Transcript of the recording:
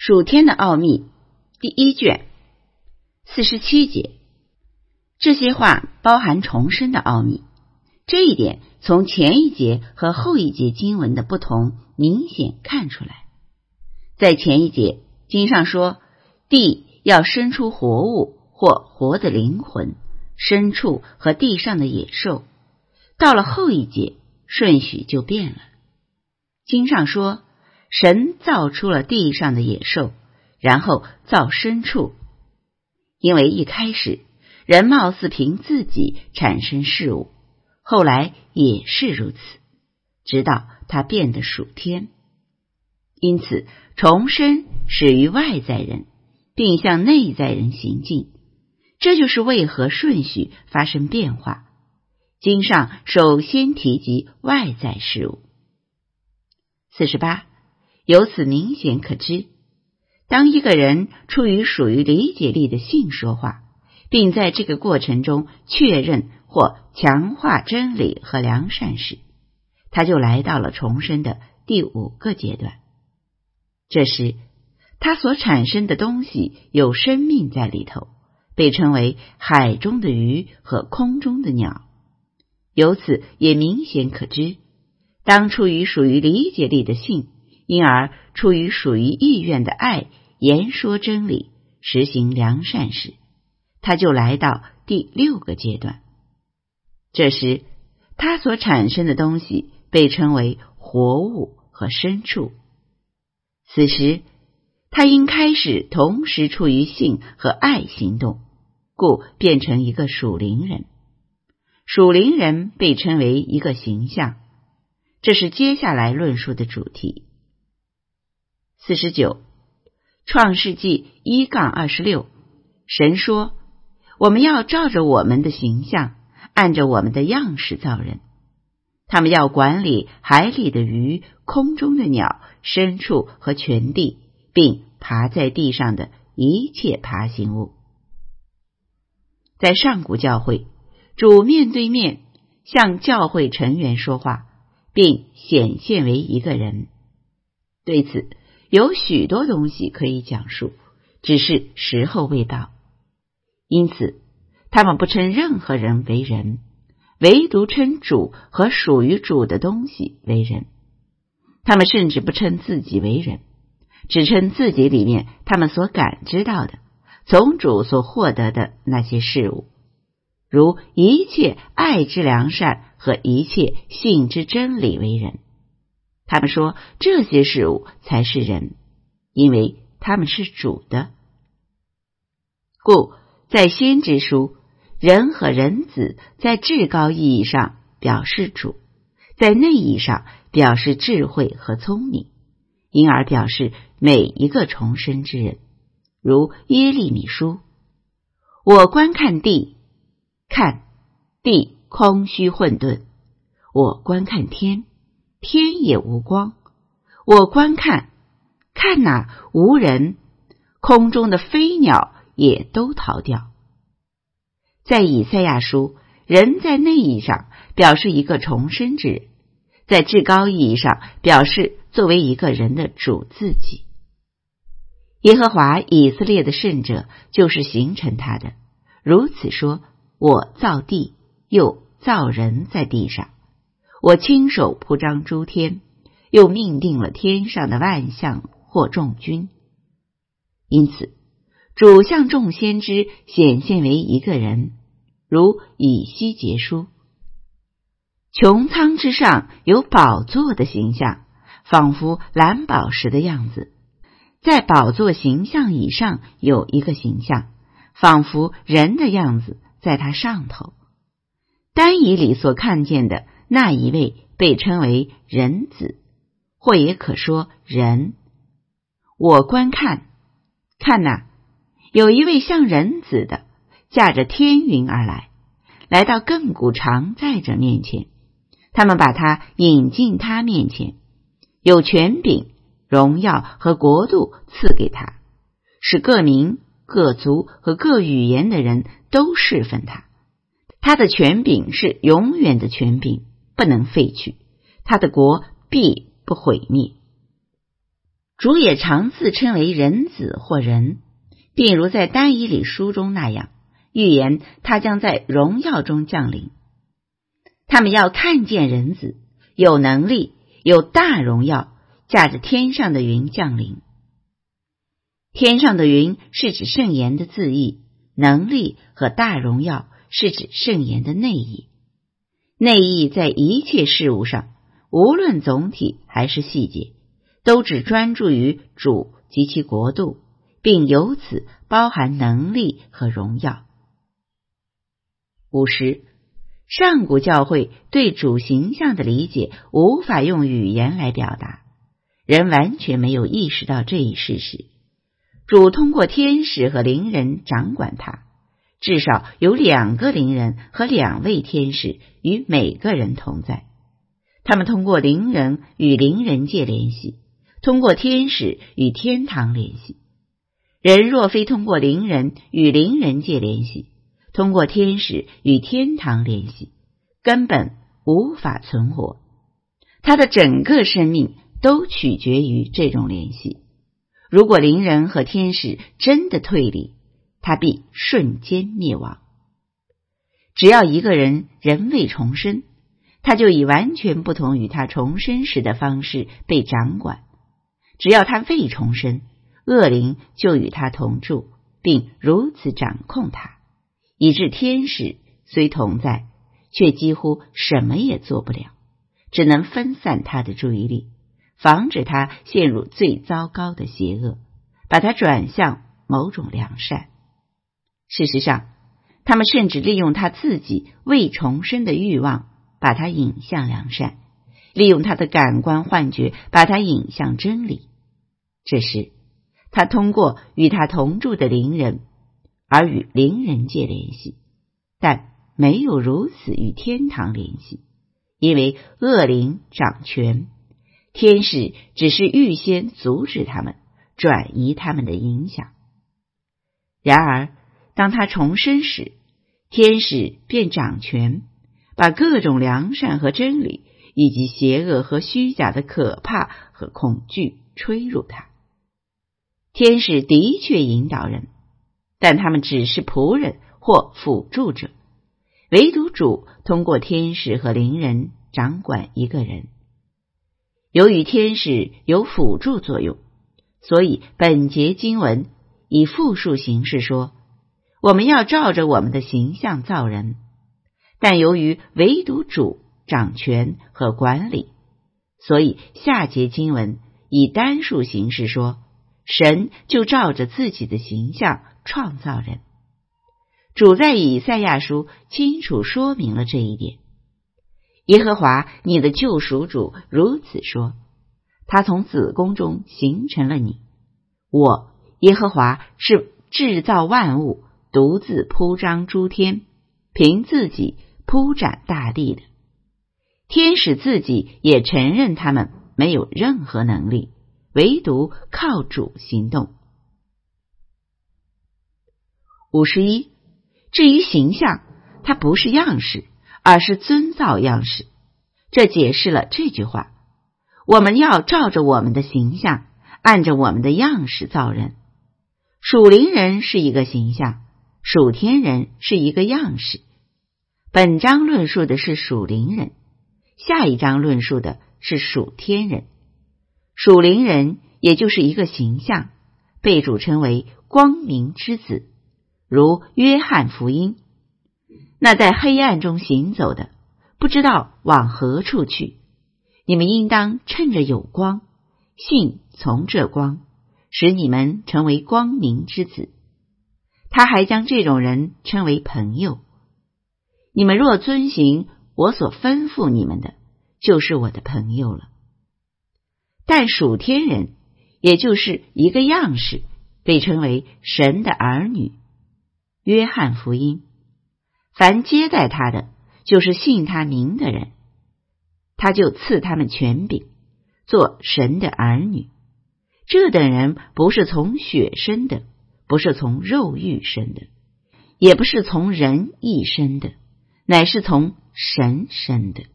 属天的奥秘第一卷47节，这些话包含重生的奥秘。这一点从前一节和后一节经文的不同明显看出来。在前一节经上说，地要生出活物或活的灵魂、牲畜和地上的野兽。到了后一节，顺序就变了。经上说，神造出了地上的野兽，然后造牲畜。因为一开始人貌似凭自己产生事物，后来也是如此，直到他变得属天。因此重生始于外在人，并向内在人行进，这就是为何顺序发生变化。经上首先提及外在事物。48，由此明显可知，当一个人出于属于理解力的性说话，并在这个过程中确认或强化真理和良善时，他就来到了重生的第5个阶段。这时他所产生的东西有生命在里头，被称为海中的鱼和空中的鸟。由此也明显可知，当出于属于理解力的性，因而出于属于意愿的爱言说真理，实行良善时，他就来到第6个阶段。这时他所产生的东西被称为活物和牲畜。此时他应开始同时处于性和爱行动，故变成一个属灵人。属灵人被称为一个形象，这是接下来论述的主题。49，创世纪1-26，神说，我们要照着我们的形象，按着我们的样式造人。他们要管理海里的鱼、空中的鸟、牲畜和全地，并爬在地上的一切爬行物。在上古教会，主面对面向教会成员说话，并显现为一个人。对此有许多东西可以讲述，只是时候未到。因此他们不称任何人为人，唯独称主和属于主的东西为人。他们甚至不称自己为人，只称自己里面他们所感知到的，从主所获得的那些事物，如一切爱之良善和一切信之真理为人。他们说这些事物才是人，因为他们是主的。故在先知书，人和人子在至高意义上表示主，在内意上表示智慧和聪明，因而表示每一个重生之人。如耶利米书，我观看地，看地空虚混沌，我观看天，天也无光，我观看，看哪，无人，空中的飞鸟也都逃掉。在以赛亚书，人在内意上表示一个重生之人，在至高意义上表示作为一个人的主自己。耶和华以色列的圣者就是形成他的，如此说，我造地，又造人在地上，我亲手铺张诸天，又命定了天上的万象或众军。因此主向众先知显现为一个人，如以西结书，穹苍之上有宝座的形象，仿佛蓝宝石的样子，在宝座形象以上有一个形象，仿佛人的样子，在它上头。单以里所看见的那一位被称为人子，或也可说人。我观看，看哪，有一位像人子的，驾着天云而来，来到亘古常在者面前。他们把他引进他面前，有权柄、荣耀和国度赐给他，使各民、各族和各语言的人都侍奉他。他的权柄是永远的权柄，不能废去，他的国必不毁灭。 主也常自称为人子或人，并如在但以理书中那样预言他将在荣耀中降临。他们要看见人子有能力有大荣耀，驾着天上的云降临。天上的云是指圣言的字义，能力和大荣耀是指圣言的内义。内义在一切事物上，无论总体还是细节，都只专注于主及其国度，并由此包含能力和荣耀。50. 上古教会对主形象的理解无法用语言来表达，人完全没有意识到这一事实。主通过天使和灵人掌管他，至少有2个灵人和2位天使与每个人同在。他们通过灵人与灵人界联系，通过天使与天堂联系。人若非通过灵人与灵人界联系，通过天使与天堂联系，根本无法存活。他的整个生命都取决于这种联系。如果灵人和天使真的退离，他必瞬间灭亡。只要一个人仍未重生，他就以完全不同于他重生时的方式被掌管。只要他未重生，恶灵就与他同住，并如此掌控他，以致天使虽同在，却几乎什么也做不了，只能分散他的注意力，防止他陷入最糟糕的邪恶，把他转向某种良善。事实上，他们甚至利用他自己未重生的欲望，把他引向良善，利用他的感官幻觉，把他引向真理。这时，他通过与他同住的灵人而与灵人界联系，但没有如此与天堂联系，因为恶灵掌权，天使只是预先阻止他们，转移他们的影响。然而当他重生时，天使便掌权，把各种良善和真理以及邪恶和虚假的可怕和恐惧吹入他。天使的确引导人，但他们只是仆人或辅助者，唯独主通过天使和灵人掌管一个人。由于天使有辅助作用，所以本节经文以复数形式说，我们要照着我们的形象造人。但由于唯独主掌权和管理，所以下节经文以单数形式说，神就照着自己的形象创造人。主在以赛亚书清楚说明了这一点。耶和华你的救赎主如此说，他从子宫中形成了你。我耶和华是制造万物，独自铺张诸天，凭自己铺展大地的。天使自己也承认他们没有任何能力，唯独靠主行动。51. 至于形象，它不是样式，而是遵造样式。这解释了这句话，我们要照着我们的形象，按着我们的样式造人。属灵人是一个形象，属天人是一个样式。本章论述的是属灵人，下一章论述的是属天人。属灵人也就是一个形象，被主称为光明之子，如约翰福音。那在黑暗中行走的，不知道往何处去，你们应当趁着有光，信从这光，使你们成为光明之子。他还将这种人称为朋友。你们若遵行我所吩咐你们的，就是我的朋友了。但属天人，也就是一个样式，被称为神的儿女。约翰福音，凡接待他的，就是信他名的人，他就赐他们权柄，做神的儿女。这等人不是从血生的，不是从肉欲生的，也不是从人意生的，乃是从神生的。